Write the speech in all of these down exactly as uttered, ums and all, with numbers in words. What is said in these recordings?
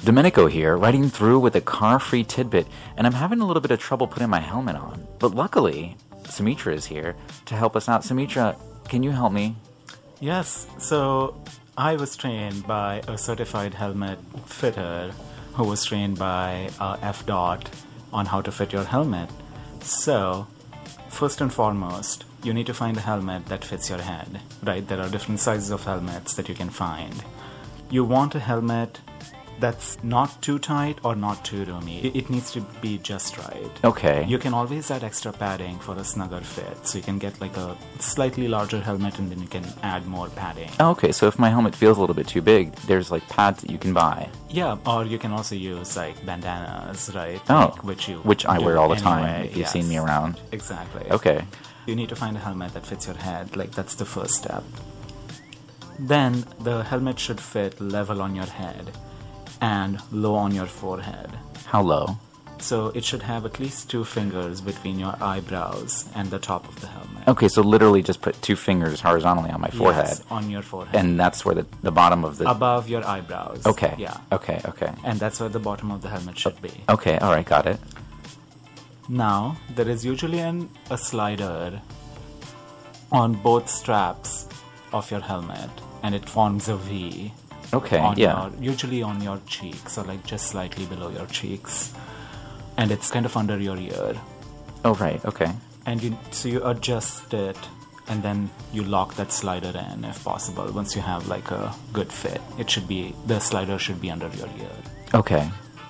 Domenico here, riding through with a car-free tidbit, and I'm having a little bit of trouble putting my helmet on. But luckily, Sumitra is here to help us out. Sumitra, can you help me? Yes, so I was trained by a certified helmet fitter who was trained by uh, F D O T on how to fit your helmet. So, first and foremost, you need to find a helmet that fits your head, right? There are different sizes of helmets that you can find. You want a helmet that's not too tight or not too roomy. It, it needs to be just right. Okay. You can always add extra padding for a snugger fit. So you can get like a slightly larger helmet and then you can add more padding. Okay, so if my helmet feels a little bit too big, there's like pads that you can buy. Yeah, or you can also use like bandanas, right? Oh, like, which you which I wear all the anyway. time if you've Yes. seen me around. Exactly. Okay. You need to find a helmet that fits your head. Like, that's the first step. Then the helmet should fit level on your head and low on your forehead. How low? So it should have at least two fingers between your eyebrows and the top of the helmet. Okay, so literally just put two fingers horizontally on my forehead. Yes, on your forehead. And that's where the, the bottom of the... Above your eyebrows. Okay. Yeah. Okay, okay. And that's where the bottom of the helmet should be. Okay, alright, got it. Now, there is usually an, a slider on both straps of your helmet, and it forms a V. Okay, on yeah. Your, usually on your cheeks, or like just slightly below your cheeks. And it's kind of under your ear. Oh, right, okay. And you, so you adjust it, and then you lock that slider in if possible. Once you have like a good fit, it should be, the slider should be under your ear. Okay.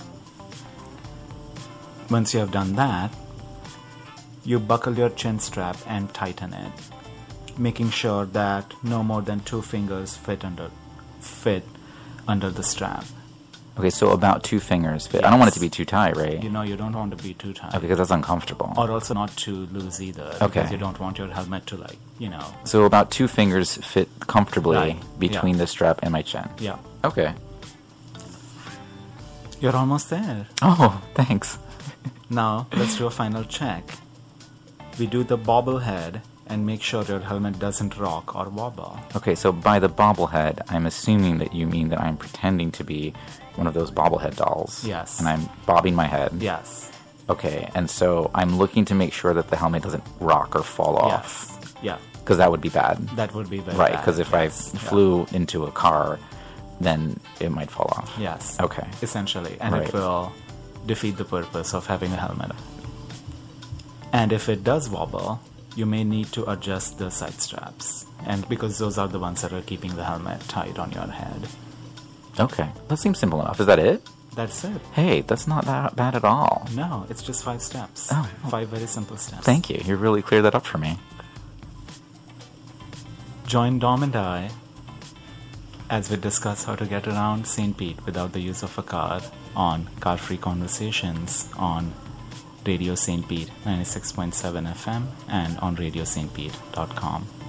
Once you have done that, you buckle your chin strap and tighten it, making sure that no more than two fingers fit under fit under the strap. Okay, so about two fingers fit. I don't want it to be too tight, right? You know, you don't want to be too tight. Okay, because that's uncomfortable. Or also not too loose either. Okay. Because you don't want your helmet to, like, you know... So about two fingers fit comfortably Right, between yeah. the strap and my chin. Yeah. Okay. You're almost there. Oh, thanks. Now, let's do a final check. We do the bobblehead and make sure your helmet doesn't rock or wobble. Okay, so by the bobblehead, I'm assuming that you mean that I'm pretending to be one of those bobblehead dolls. Yes. And I'm bobbing my head. Yes. Okay, and so I'm looking to make sure that the helmet doesn't rock or fall off. Yes. Yeah. Because that would be bad. That would be very Right, bad. because if yes. I flew into a car, then it might fall off. Yes. Okay. Essentially. And Right. it will defeat the purpose of having a helmet. And if it does wobble, you may need to adjust the side straps. And because those are the ones that are keeping the helmet tight on your head. Okay, that seems simple enough. Is that it? That's it. Hey, that's not that bad at all. No, it's just five steps. Oh. Five very simple steps. Thank you. You really cleared that up for me. Join Dom and I as we discuss how to get around Saint Pete without the use of a car on Car Free Conversations on Radio Saint Pete ninety-six point seven F M and on radio saint pete dot com.